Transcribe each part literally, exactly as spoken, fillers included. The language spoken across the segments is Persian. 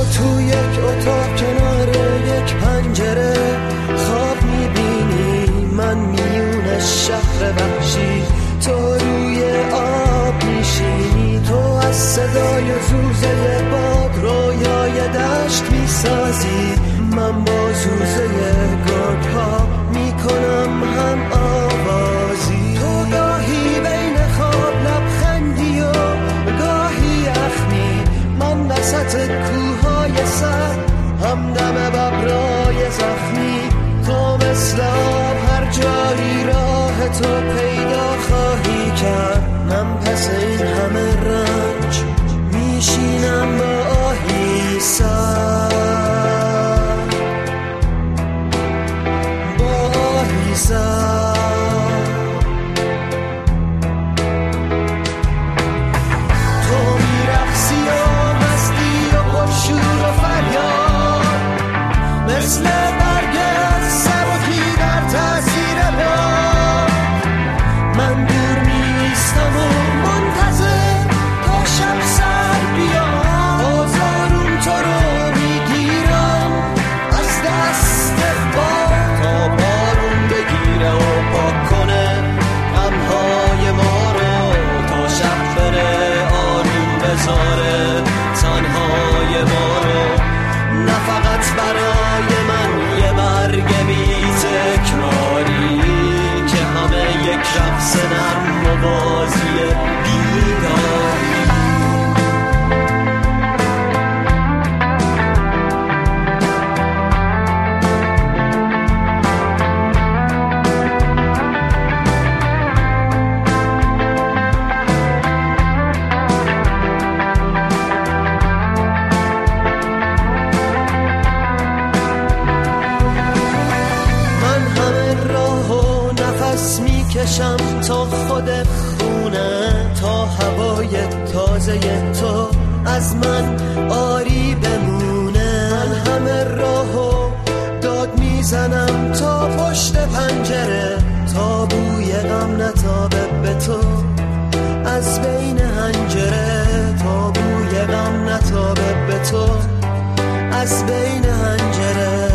تو یک اتاق کنار یک پنجره خواب میبینی، من میون شهر وحشی، تو روی آب میشینی، تو از صدای زوزه باد رویای دشت میسازی، من با زوزه گرگ ها میکنم هم آوازی. تو گاهی بین خواب لبخندی و گاهی یخنی، من وسط کوههای سر همدم ببرای زخمی، تو مثل آب هر جایی راه تو پیدا خواهی کرد، من پس این همه رنج میشینم با آهی سر، با آهی سر. تو میرقصی و مستی و پرشور و فریاد، مثل برگ سبکی در تاثیر باد، من دور میستم و منتظر تا شب سر بیاد، آزارون تو رو میگیرم از دست باد، تا بارون بگیره و پاک کنه غمهای ما رو، تا شب بره آروم بذاره تنهای ما رو، نه فقط برای من یه برگ بی تکراری که همه یک رقص نرم و بازی بیداری. میکشم تا خود خونه، تا هوای تازه تو از من آری بمونه، من همه راهو داد میزنم تا پشت پنجره، تا بوی غم نتابه به تو از بین حنجره، تا بوی غم نتابه به تو از بین حنجره.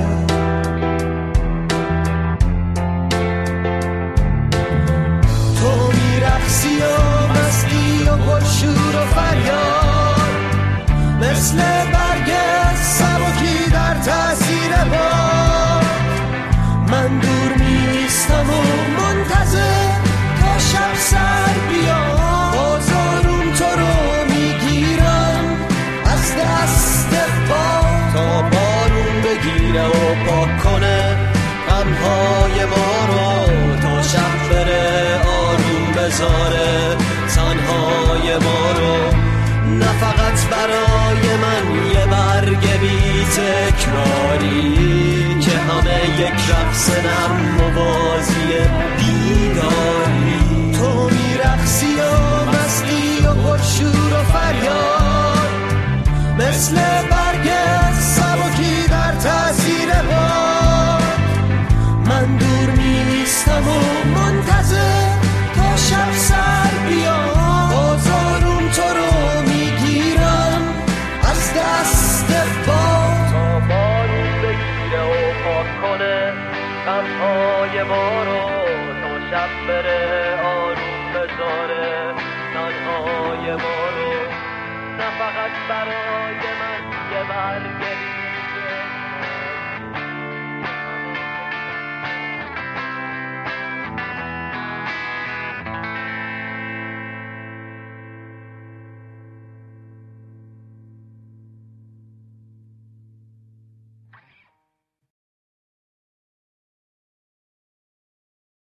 رقصی و مستی و پرشور و فریاد، مثل برگ سبکی در تاثیر باد، من دور میستم و منتظر تا شب سر بیاد، آزارون تو رو میگیرم از دست باد، تا بارون بگیره و پاک کنه غمهای ما رو، تا شب بره بذاره تنهای ما رو، نه فقط برای من یه برگ بی تکراری که همه یک رقص نرم و بازی بیداری. تو میرقصی و مستی و پرشور و فریاد، مثل برگ سبکی در تاثیر باد، من دور میستم و منتظر شب سر بیاد، آزارون تو رو میگیرم از دست باد، تا بارون بگیره و پاک کنه غمهای ما